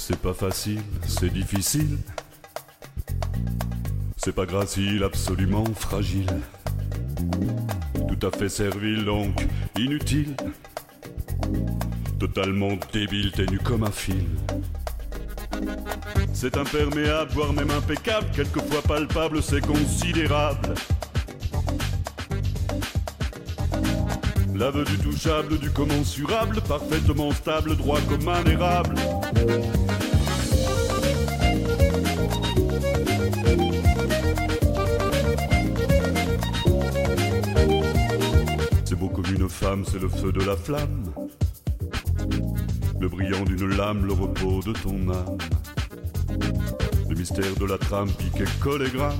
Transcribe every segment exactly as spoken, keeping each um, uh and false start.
C'est pas facile, c'est difficile. C'est pas gracile, absolument fragile. Tout à fait servile, donc inutile. Totalement débile, ténu comme un fil. C'est imperméable, voire même impeccable. Quelquefois palpable, c'est considérable. L'aveu du touchable, du commensurable, parfaitement stable, droit comme un érable. C'est beau comme une femme, c'est le feu de la flamme. Le brillant d'une lame, le repos de ton âme. Le mystère de la trame, piqué collégramme.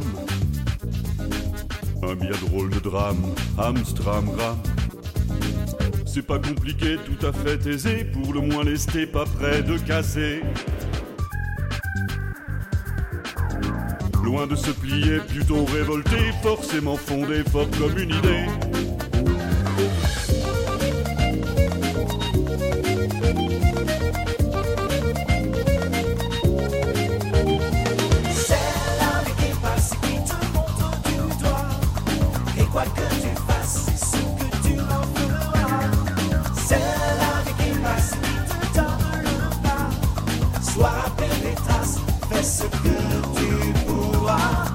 Un bien drôle de drame, Amstramgram. C'est pas compliqué, tout à fait aisé. Pour le moins lesté, pas près de casser. Loin de se plier, plutôt révolté. Forcément fondé, fort comme une idée. Quoi que tu fasses, c'est ce que tu en feras. C'est la vie qui passe, qui te donne le pas. Sois rappelé les traces, fais ce que tu pourras.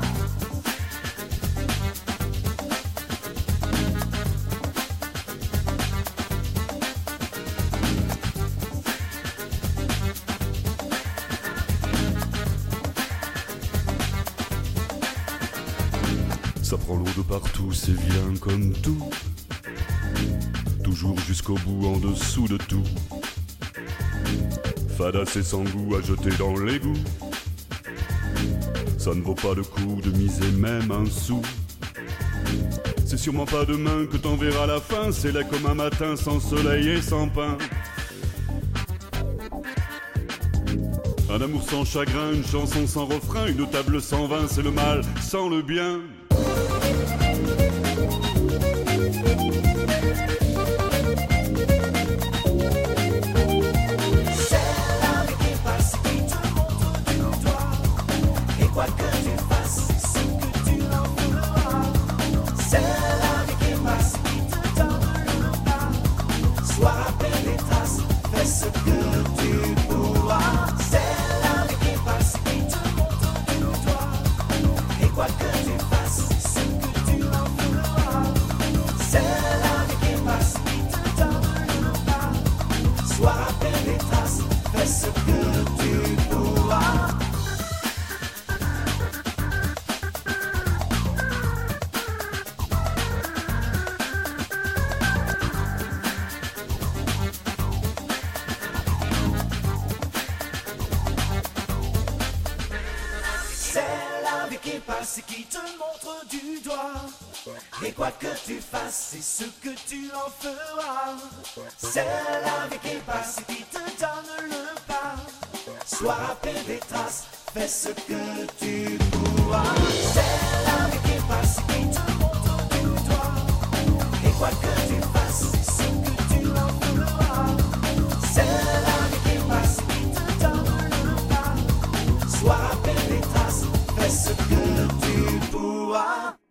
Ça prend l'eau de partout, c'est vilain comme tout. Toujours jusqu'au bout, en dessous de tout. Fada, c'est sans goût à jeter dans l'égout. Ça ne vaut pas le coup de miser même un sou. C'est sûrement pas demain que t'en verras la fin. C'est là comme un matin sans soleil et sans pain. Un amour sans chagrin, une chanson sans refrain, une table sans vin, c'est le mal sans le bien. Quoi que tu fasses, c'est ce que tu en feras. C'est la vie qui passe, qui te donne le pas. Sois rappelé les traces, fais ce que tu pourras. C'est la vie qui passe, qui te montre du doigt. Et quoi que tu fasses, c'est ce que tu en feras. C'est la vie qui passe, qui te donne le pas. Sois rappelé les traces, fais ce que tu pourras. C'est la vie qui passe et qui te montre du doigt. Et quoi que tu fasses, c'est ce que tu en feras. C'est la vie qui passe et qui te donne le pas. Sois rappelé des traces, fais ce que tu pourras. C'est la vie qui passe et qui te montre du doigt. Et quoi que tu fasses, c'est ce que tu en feras. C'est la vie qui passe et qui te donne le pas. Sois rappelé des traces, fais ce que tu pourras.